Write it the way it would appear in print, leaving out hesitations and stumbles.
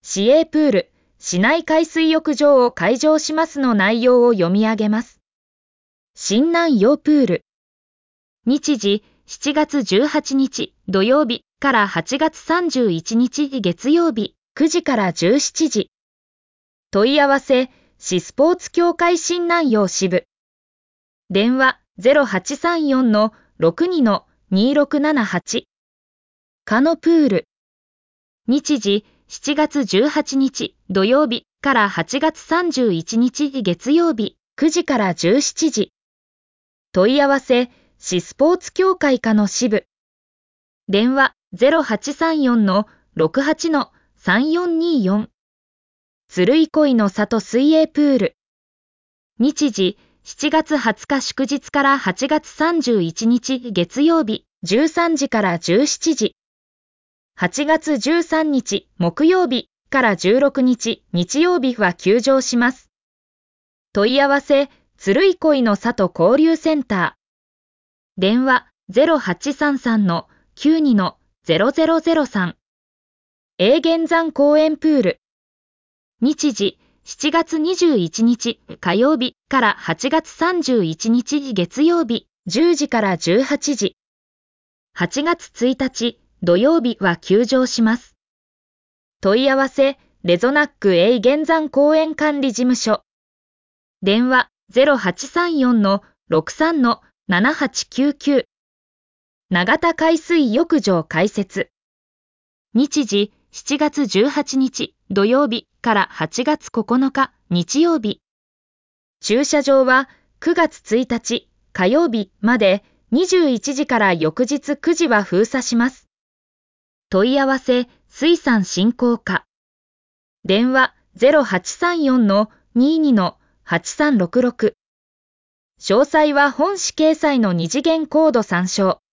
市営プール、市内海水浴場を開場しますの内容を読み上げます。新南洋プール。日時、7月18日土曜日から8月31日月曜日9時から17時。問い合わせ、市スポーツ協会新南洋支部。電話0834-62-2678。カノプール。日時、7月18日土曜日から8月31日月曜日9時から17時。問い合わせ、市スポーツ協会課の支部。電話0834-68-3424。鶴居恋の里水泳プール。日時、7月20日祝日から8月31日月曜日13時から17時。8月13日木曜日から16日日曜日は休場します。問い合わせ、鶴居恋の里交流センター。電話0833-92-0003。永源山公園プール。日時、7月21日火曜日から8月31日月曜日10時から18時。8月1日土曜日は休場します。問い合わせ、レゾナック永源山公園管理事務所。電話0834-63-7899。長田海水浴場開設。日時、7月18日土曜日から8月9日日曜日。駐車場は9月1日火曜日まで21時から翌日9時は封鎖します。問い合わせ、水産振興課。電話0834-22-8366。詳細は本誌掲載の2次元コード参照。